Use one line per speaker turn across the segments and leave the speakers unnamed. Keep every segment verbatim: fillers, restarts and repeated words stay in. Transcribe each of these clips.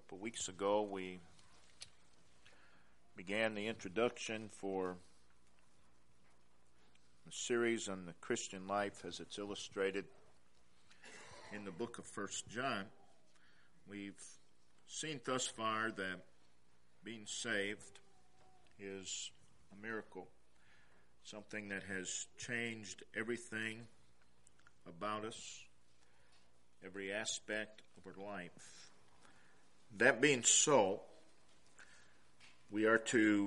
couple of weeks ago, we began the introduction for a series on the Christian life as it's illustrated in the book of First John. We've seen thus far that being saved is a miracle, something that has changed everything about us, every aspect of our life. That being so, we are to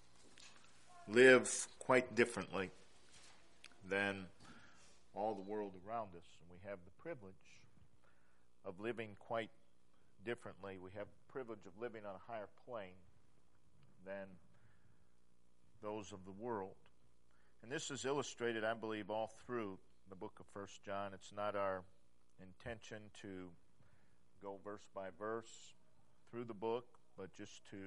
live quite differently than all the world around us. And we have the privilege of living quite differently. We have the privilege of living on a higher plane than those of the world. And this is illustrated, I believe, all through the book of First John. It's not our intention to go verse by verse through the book, but just to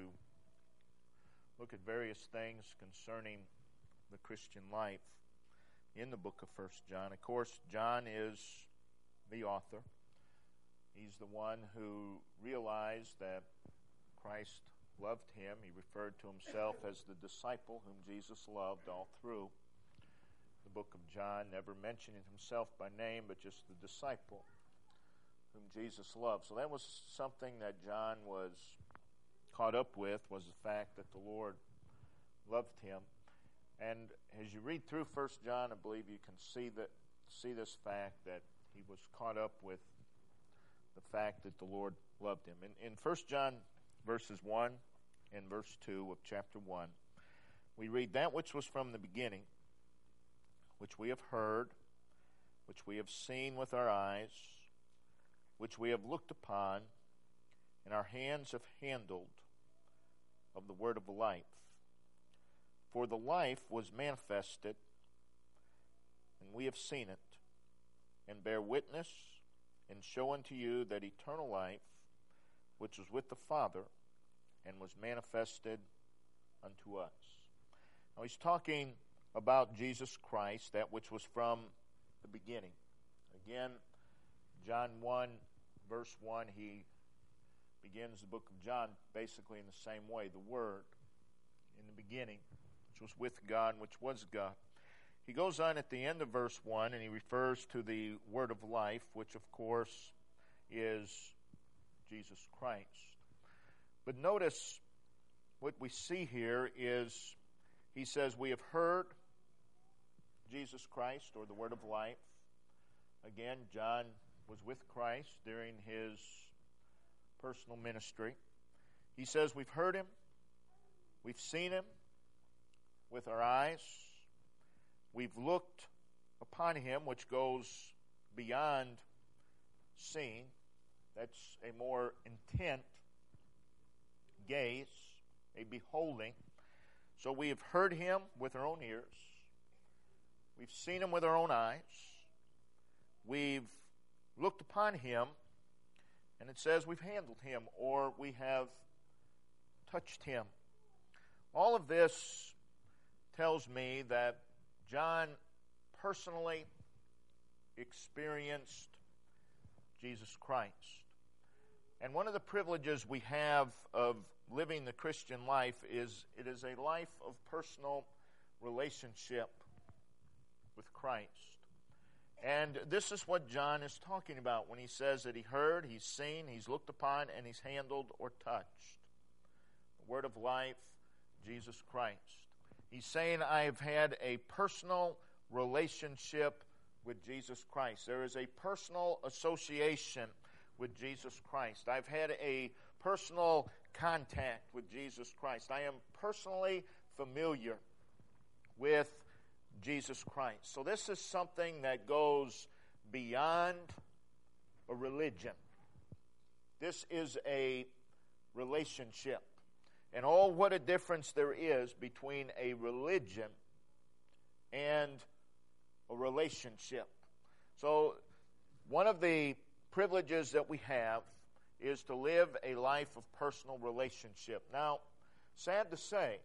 look at various things concerning the Christian life in the book of First John. Of course, John is the author. He's the one who realized that Christ loved him. He referred to himself as the disciple whom Jesus loved all through the book of John, never mentioning himself by name, but just the disciple whom Jesus loved. So that was something that John was caught up with, was the fact that the Lord loved him. And as you read through First John, I believe you can see that see this fact that he was caught up with the fact that the Lord loved him. In, in First John verses one and verse two of chapter one, we read, "That which was from the beginning, which we have heard, which we have seen with our eyes, which we have looked upon, and our hands have handled of the word of life. For the life was manifested, and we have seen it, and bear witness, and show unto you that eternal life, which was with the Father, and was manifested unto us." Now he's talking about Jesus Christ, that which was from the beginning. Again, John one, verse one, he begins the book of John basically in the same way. The Word in the beginning, which was with God, which was God. He goes on at the end of verse one, and he refers to the Word of life, which of course is Jesus Christ. But notice what we see here is he says, we have heard Jesus Christ, or the Word of life. Again, John was with Christ during his personal ministry. He says, we've heard him, we've seen him with our eyes, we've looked upon him, which goes beyond seeing. That's a more intent gaze, a beholding. So we have heard him with our own ears, we've seen him with our own eyes, we've looked upon him, and it says we've handled him, or we have touched him. All of this tells me that John personally experienced Jesus Christ. And one of the privileges we have of living the Christian life is it is a life of personal relationship with Christ. And this is what John is talking about when he says that he heard, he's seen, he's looked upon, and he's handled or touched the Word of life, Jesus Christ. He's saying, I've had a personal relationship with Jesus Christ. There is a personal association with Jesus Christ. I've had a personal contact with Jesus Christ. I am personally familiar with Jesus Christ. So this is something that goes beyond a religion. This is a relationship. And oh, what a difference there is between a religion and a relationship. So one of the privileges that we have is to live a life of personal relationship. Now, sad to say,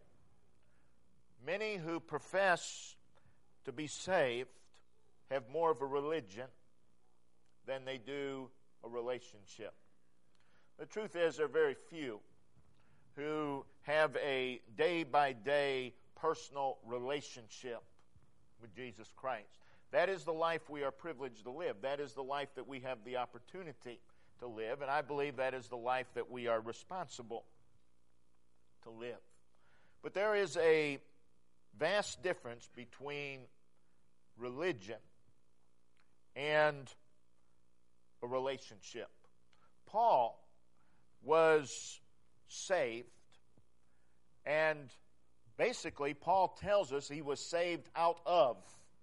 many who profess to be saved have more of a religion than they do a relationship. The truth is, there are very few who have a day-by-day personal relationship with Jesus Christ. That is the life we are privileged to live. That is the life that we have the opportunity to live, and I believe that is the life that we are responsible to live. But there is a vast difference between religion and a relationship. Paul was saved, and basically Paul tells us he was saved out of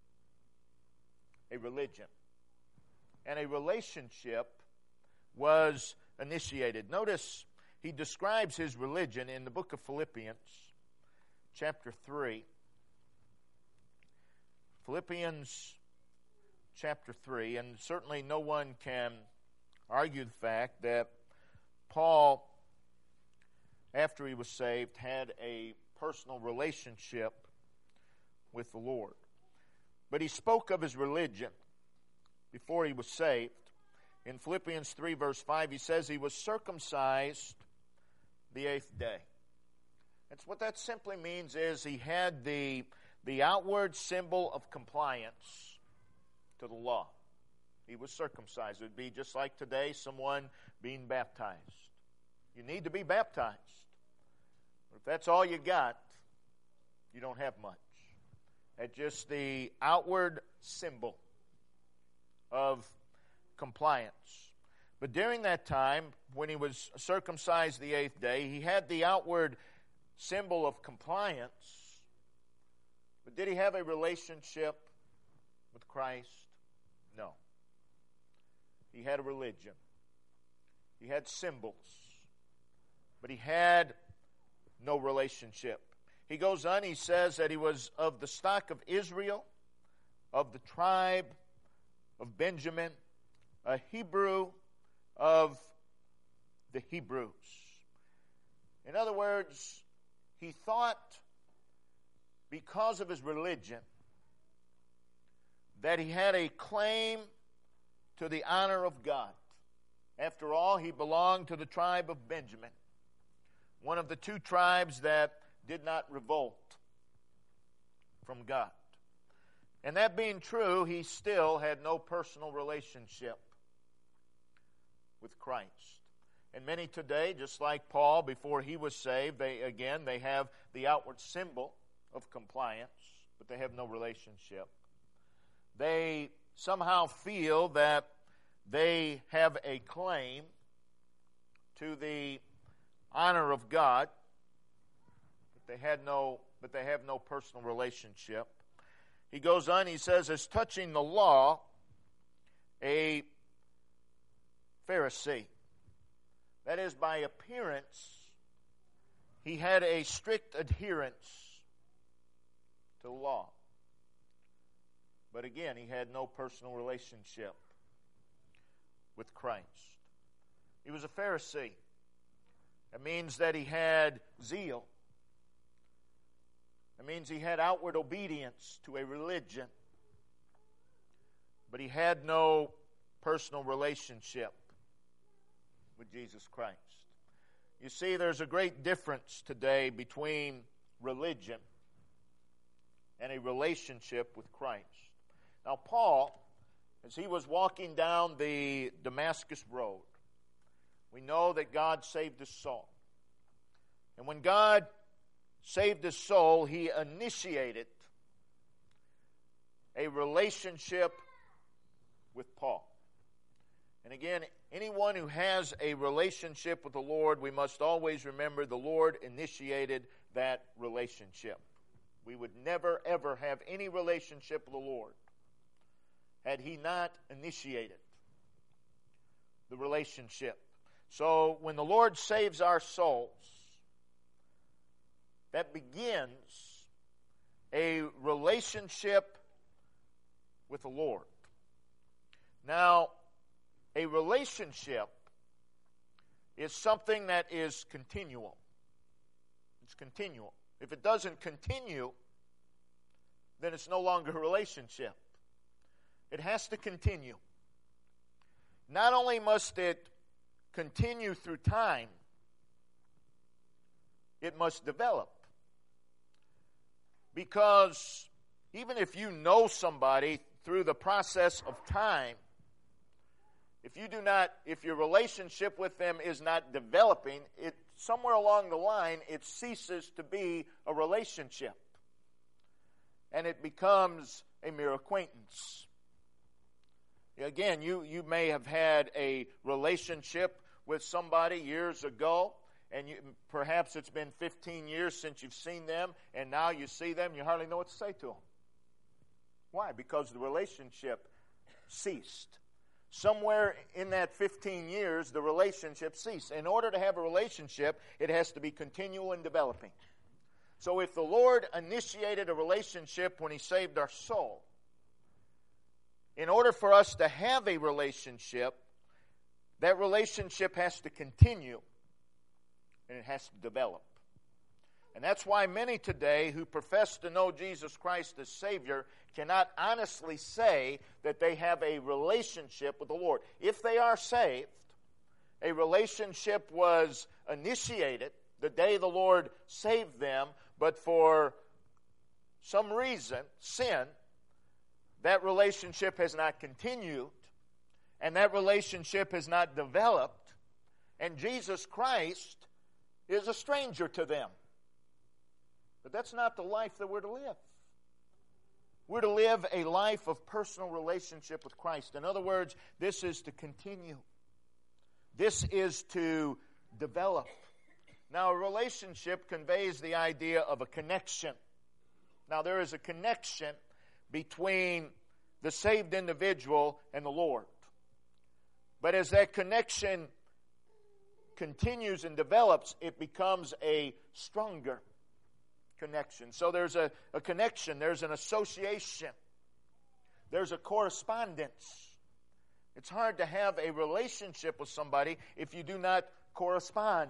a religion. And a relationship was initiated. Notice he describes his religion in the book of Philippians, chapter three. Philippians chapter three, and certainly no one can argue the fact that Paul, after he was saved, had a personal relationship with the Lord. But he spoke of his religion before he was saved. In Philippians three, verse five, he says he was circumcised the eighth day. That's what that simply means is he had the, the outward symbol of compliance to the law. He was circumcised. It would be just like today, someone being baptized. You need to be baptized. But if that's all you got, you don't have much. That's just the outward symbol of compliance. But during that time, when he was circumcised the eighth day, he had the outward symbol of compliance. But did he have a relationship with Christ? No. He had a religion. He had symbols. But he had no relationship. He goes on, he says that he was of the stock of Israel, of the tribe of Benjamin, a Hebrew of the Hebrews. In other words, he thought because of his religion that he had a claim to the honor of God. After all, he belonged to the tribe of Benjamin, one of the two tribes that did not revolt from God. And that being true, he still had no personal relationship with Christ. And many today, just like Paul before he was saved, they again, they have the outward symbol of compliance, but they have no relationship. They somehow feel that they have a claim to the honor of God, but they had no, but they have no personal relationship. He goes on, he says, as touching the law, a Pharisee. That is, by appearance, he had a strict adherence to the law. But again, he had no personal relationship with Christ. He was a Pharisee. That means that he had zeal. That means he had outward obedience to a religion. But he had no personal relationship with Jesus Christ. You see, there's a great difference today between religion and a relationship with Christ. Now, Paul, as he was walking down the Damascus road, we know that God saved his soul. And when God saved his soul, he initiated a relationship with Paul. And again, anyone who has a relationship with the Lord, we must always remember the Lord initiated that relationship. We would never, ever have any relationship with the Lord had he not initiated the relationship. So when the Lord saves our souls, that begins a relationship with the Lord. Now, a relationship is something that is continual. It's continual. If it doesn't continue, then it's no longer a relationship. It has to continue. Not only must it continue through time, it must develop. Because even if you know somebody through the process of time, if you do not, if your relationship with them is not developing, it somewhere along the line it ceases to be a relationship. And it becomes a mere acquaintance. Again, you, you may have had a relationship with somebody years ago, and you, perhaps it's been fifteen years since you've seen them, and now you see them, you hardly know what to say to them. Why? Because the relationship ceased. Somewhere in that fifteen years, the relationship ceased. In order to have a relationship, it has to be continual and developing. So if the Lord initiated a relationship when He saved our soul, in order for us to have a relationship, that relationship has to continue and it has to develop. And that's why many today who profess to know Jesus Christ as Savior cannot honestly say that they have a relationship with the Lord. If they are saved, a relationship was initiated the day the Lord saved them, but for some reason, sin, that relationship has not continued, and that relationship has not developed, and Jesus Christ is a stranger to them. But that's not the life that we're to live. We're to live a life of personal relationship with Christ. In other words, this is to continue. This is to develop. Now, a relationship conveys the idea of a connection. Now, there is a connection between the saved individual and the Lord. But as that connection continues and develops, it becomes a stronger connection. So there's a, a connection, there's an association, there's a correspondence. It's hard to have a relationship with somebody if you do not correspond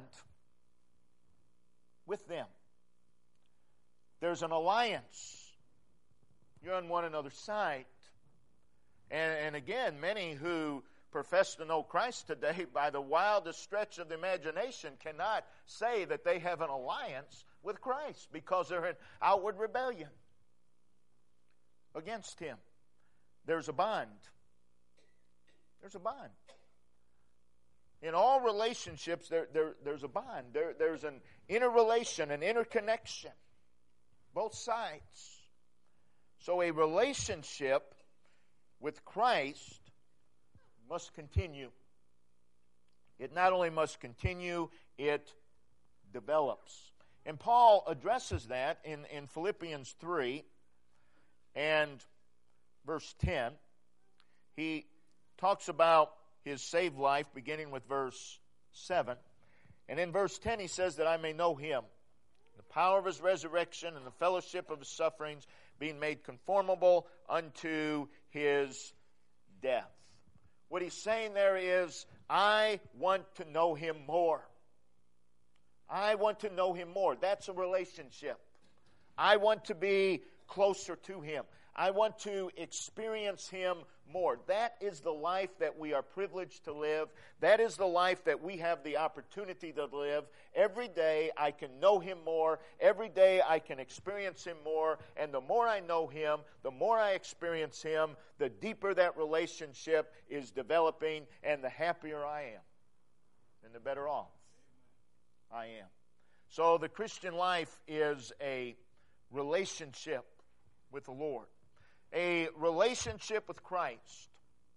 with them. There's an alliance. You're on one another's side. And, and again, many who profess to know Christ today, by the wildest stretch of the imagination, cannot say that they have an alliance with Christ because they're in outward rebellion against Him. There's a bond. There's a bond. In all relationships, there, there, there's a bond. There, there's an interrelation, an interconnection. Both sides. So a relationship with Christ must continue. It not only must continue, it develops. And Paul addresses that in, in Philippians three and verse ten. He talks about his saved life beginning with verse seven. And in verse ten he says that I may know Him, the power of His resurrection and the fellowship of His sufferings, being made conformable unto His death. What he's saying there is, I want to know Him more. I want to know Him more. That's a relationship. I want to be closer to Him. I want to experience Him more. That is the life that we are privileged to live. That is the life that we have the opportunity to live. Every day I can know Him more. Every day I can experience Him more. And the more I know Him, the more I experience Him, the deeper that relationship is developing, and the happier I am, and the better off I am. So the Christian life is a relationship with the Lord. A relationship with Christ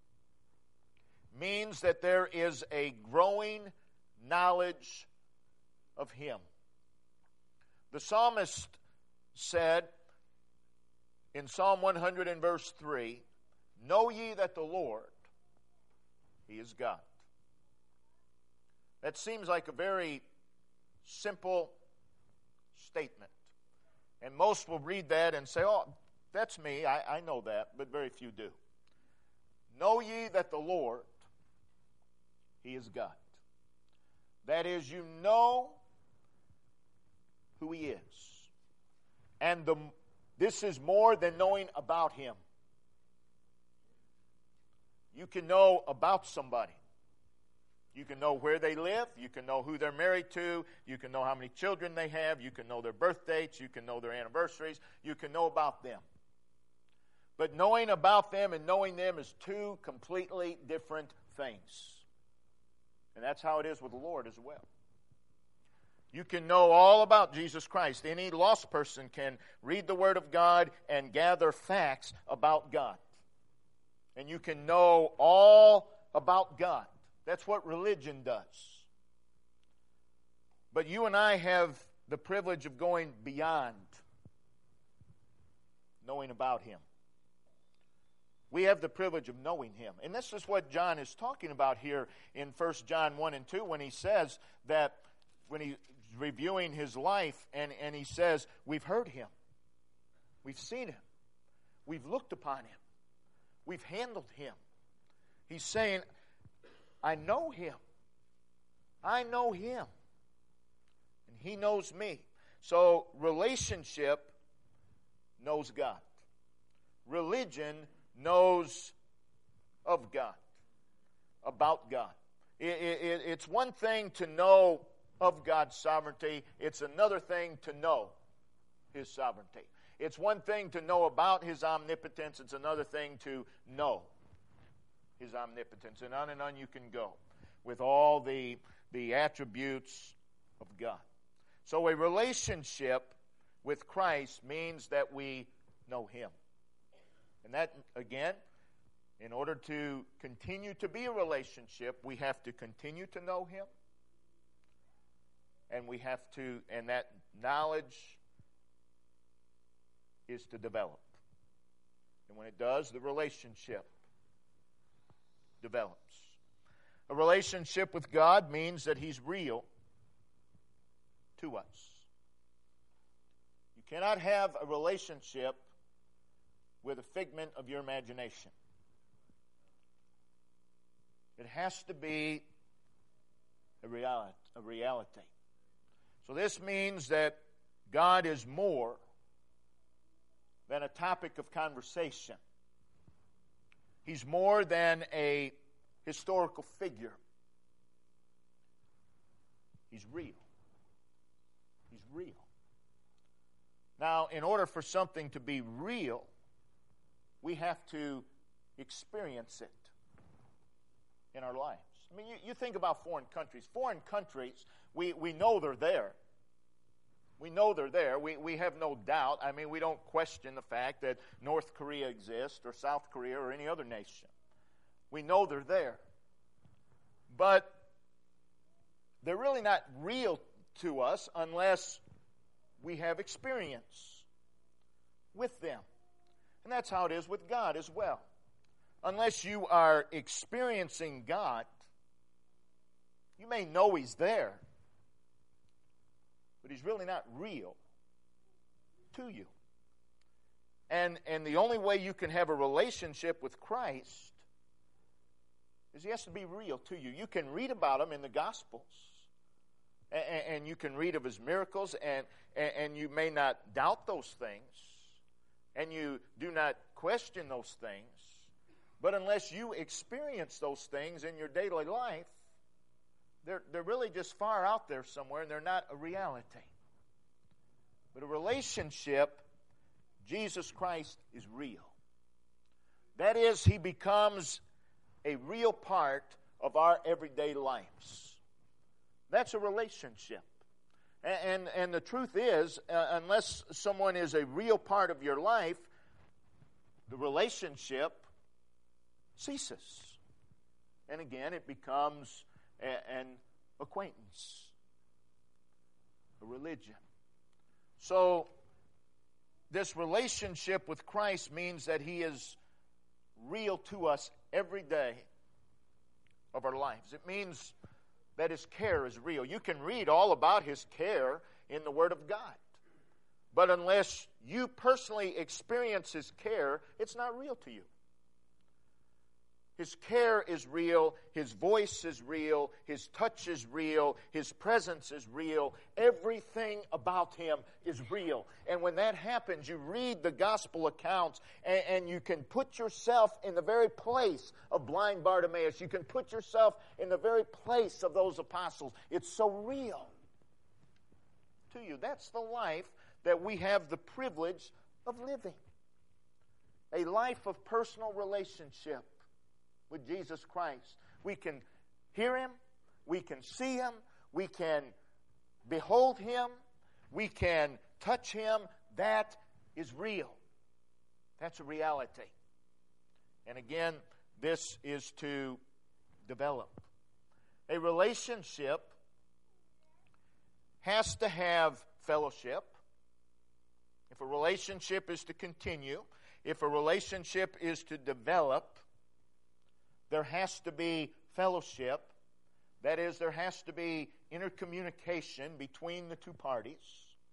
means that there is a growing knowledge of Him. The psalmist said in Psalm one hundred and verse three, know ye that the Lord, He is God. That seems like a very simple statement. And most will read that and say, oh, that's me, I, I know that, but very few do. Know ye that the Lord, He is God. That is, you know who He is. And the, this is more than knowing about Him. You can know about somebody. You can know where they live. You can know who they're married to. You can know how many children they have. You can know their birth dates. You can know their anniversaries. You can know about them. But knowing about them and knowing them is two completely different things. And that's how it is with the Lord as well. You can know all about Jesus Christ. Any lost person can read the Word of God and gather facts about God. And you can know all about God. That's what religion does. But you and I have the privilege of going beyond knowing about Him. We have the privilege of knowing Him. And this is what John is talking about here in First John one and two when he says that, when he's reviewing his life, and, and he says, we've heard Him. We've seen Him. We've looked upon Him. We've handled Him. He's saying, I know Him. I know Him. And He knows me. So relationship knows God. Religion knows of God, about God. It, it, it's one thing to know of God's sovereignty. It's another thing to know His sovereignty. It's one thing to know about His omnipotence. It's another thing to know His omnipotence. And on and on you can go with all the, the attributes of God. So a relationship with Christ means that we know Him. And that, again, in order to continue to be a relationship, we have to continue to know Him. And we have to, and that knowledge is to develop. And when it does, the relationship develops. A relationship with God means that He's real to us. You cannot have a relationship with a figment of your imagination. It has to be a reality. A reality. So this means that God is more than a topic of conversation. He's more than a historical figure. He's real. He's real. Now, in order for something to be real, we have to experience it in our lives. I mean, you, you think about foreign countries. Foreign countries, we, we know they're there. We know they're there. We, we have no doubt. I mean, we don't question the fact that North Korea exists or South Korea or any other nation. We know they're there. But they're really not real to us unless we have experience with them. And that's how it is with God as well. Unless you are experiencing God, you may know He's there, but He's really not real to you. And, and the only way you can have a relationship with Christ is He has to be real to you. You can read about Him in the Gospels, and, and you can read of His miracles, and, and, and you may not doubt those things, and you do not question those things. But unless you experience those things in your daily life, they're, they're really just far out there somewhere, and they're not a reality. But a relationship, Jesus Christ is real. That is, He becomes a real part of our everyday lives. That's a relationship. And, and, and the truth is, uh, unless someone is a real part of your life, the relationship ceases. And again, it becomes a, an acquaintance, a religion. So, this relationship with Christ means that He is real to us every day of our lives. It means that His care is real. You can read all about His care in the Word of God. But unless you personally experience His care, it's not real to you. His care is real. His voice is real. His touch is real. His presence is real. Everything about Him is real. And when that happens, you read the gospel accounts and, and you can put yourself in the very place of blind Bartimaeus. You can put yourself in the very place of those apostles. It's so real to you. That's the life that we have the privilege of living. A life of personal relationship with Jesus Christ. We can hear Him, we can see Him, we can behold Him, we can touch Him. That is real. That's a reality. And again, this is to develop. A relationship has to have fellowship. If a relationship is to continue, if a relationship is to develop, there has to be fellowship. That is, there has to be intercommunication between the two parties.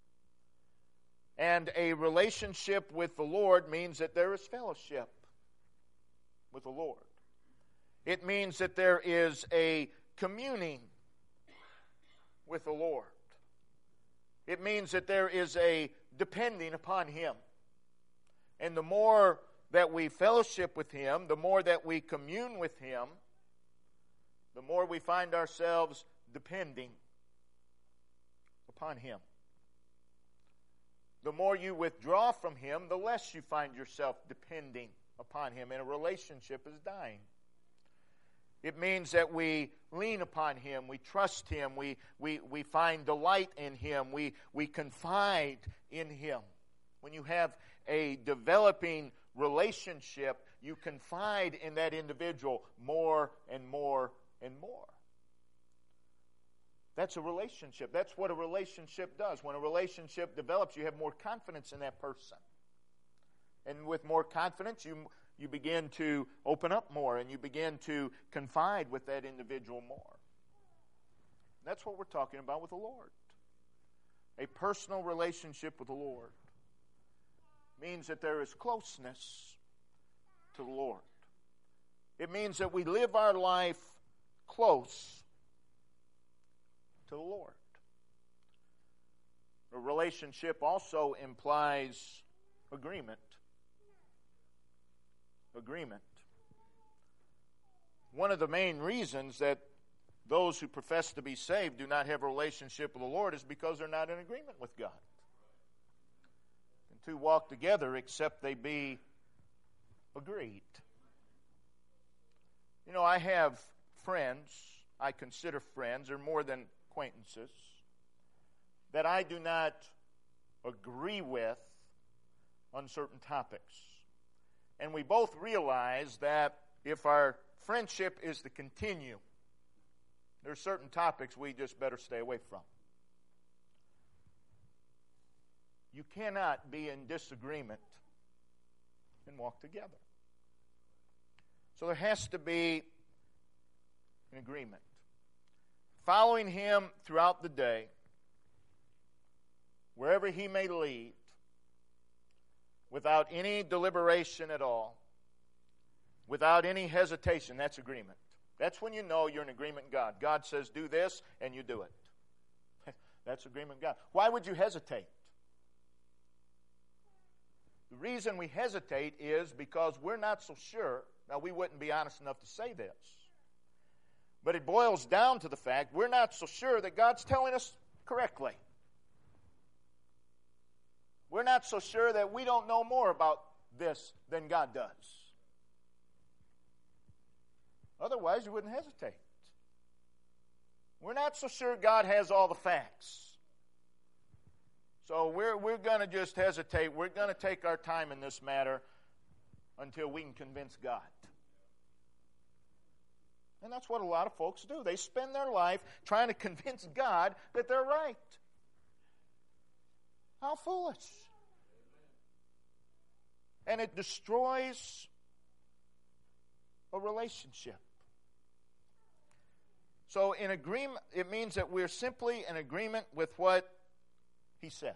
And a relationship with the Lord means that there is fellowship with the Lord. It means that there is a communing with the Lord. It means that there is a depending upon Him. And the more that we fellowship with Him, the more that we commune with Him, the more we find ourselves depending upon Him. The more you withdraw from Him, the less you find yourself depending upon Him, and a relationship is dying. It means that we lean upon Him, we trust Him, we, we, we find delight in Him, we, we confide in Him. When you have a developing relationship, you confide in that individual more and more and more. That's a relationship. That's what a relationship does. When a relationship develops, you have more confidence in that person. And with more confidence, you, you begin to open up more and you begin to confide with that individual more. That's what we're talking about with the Lord. A personal relationship with the Lord means that there is closeness to the Lord. It means that we live our life close to the Lord. A relationship also implies agreement. Agreement. One of the main reasons that those who profess to be saved do not have a relationship with the Lord is because they're not in agreement with God. And two walk together except they be agreed. You know, I have friends, I consider friends, they're more than acquaintances, that I do not agree with on certain topics. And we both realize that if our friendship is to continue, there are certain topics we just better stay away from. You cannot be in disagreement and walk together. So there has to be an agreement. Following Him throughout the day, wherever He may lead, without any deliberation at all, without any hesitation, that's agreement. That's when you know you're in agreement with God. God says, do this, and you do it. That's agreement with God. Why would you hesitate? The reason we hesitate is because we're not so sure. Now, we wouldn't be honest enough to say this, but it boils down to the fact we're not so sure that God's telling us correctly. We're not so sure that we don't know more about this than God does. Otherwise, you wouldn't hesitate. We're not so sure God has all the facts. So we're, we're going to just hesitate. We're going to take our time in this matter until we can convince God. And that's what a lot of folks do. They spend their life trying to convince God that they're right. How foolish. And it destroys a relationship. So in agreement, it means that we're simply in agreement with what He says.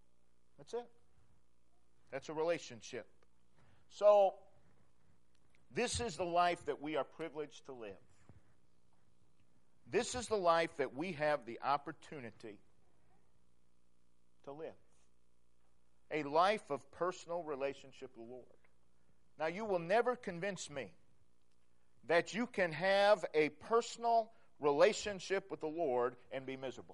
That's it. That's a relationship. So This is the life that we are privileged to live. This is the life that we have the opportunity to live. A life of personal relationship with the Lord. Now, you will never convince me that you can have a personal relationship with the Lord and be miserable.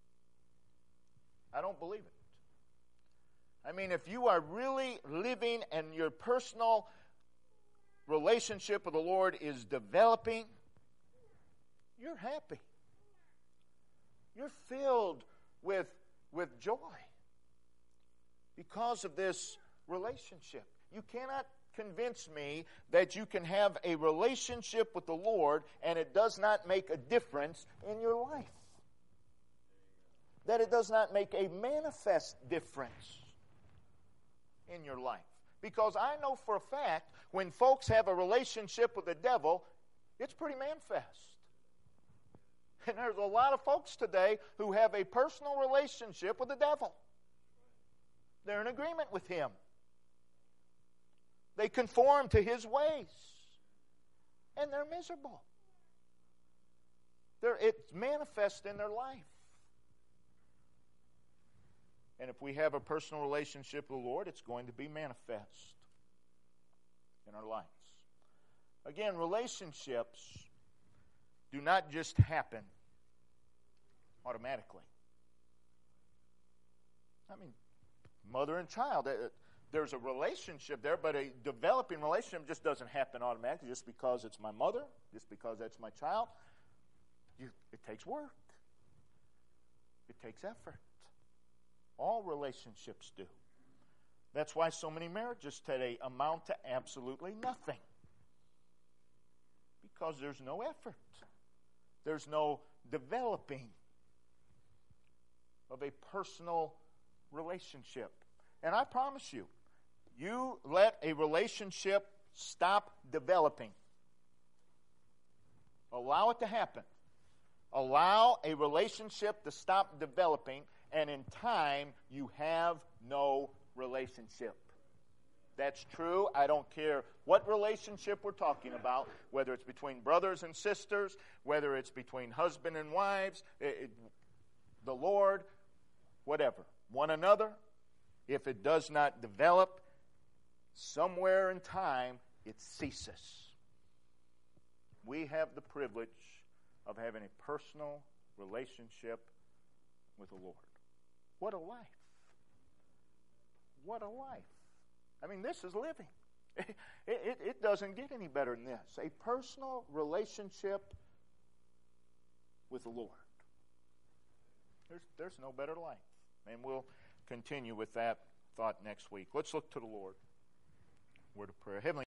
I don't believe it. I mean, if you are really living and your personal relationship with the Lord is developing, you're happy. You're filled with, with joy because of this relationship. You cannot convince me that you can have a relationship with the Lord and it does not make a difference in your life. That it does not make a manifest difference in your life. Because I know for a fact, when folks have a relationship with the devil, it's pretty manifest. And there's a lot of folks today who have a personal relationship with the devil. They're in agreement with him. They conform to his ways. And they're miserable. They're, it's manifest in their life. And if we have a personal relationship with the Lord, it's going to be manifest in our lives. Again, relationships do not just happen automatically. I mean, mother and child, there's a relationship there, but a developing relationship just doesn't happen automatically just because it's my mother, just because that's my child. You, it takes work. It takes effort. All relationships do. That's why so many marriages today amount to absolutely nothing. Because there's no effort. There's no developing of a personal relationship. And I promise you, you let a relationship stop developing. Allow it to happen. Allow a relationship to stop developing, and in time, you have no relationship. That's true. I don't care what relationship we're talking about, whether it's between brothers and sisters, whether it's between husband and wives, it, it, the Lord, whatever. One another, if it does not develop, somewhere in time, it ceases. We have the privilege of having a personal relationship with the Lord. What a life. What a life. I mean, this is living. It, it, it doesn't get any better than this. A personal relationship with the Lord. There's, there's no better life. And we'll continue with that thought next week. Let's look to the Lord. Word of prayer. Heavenly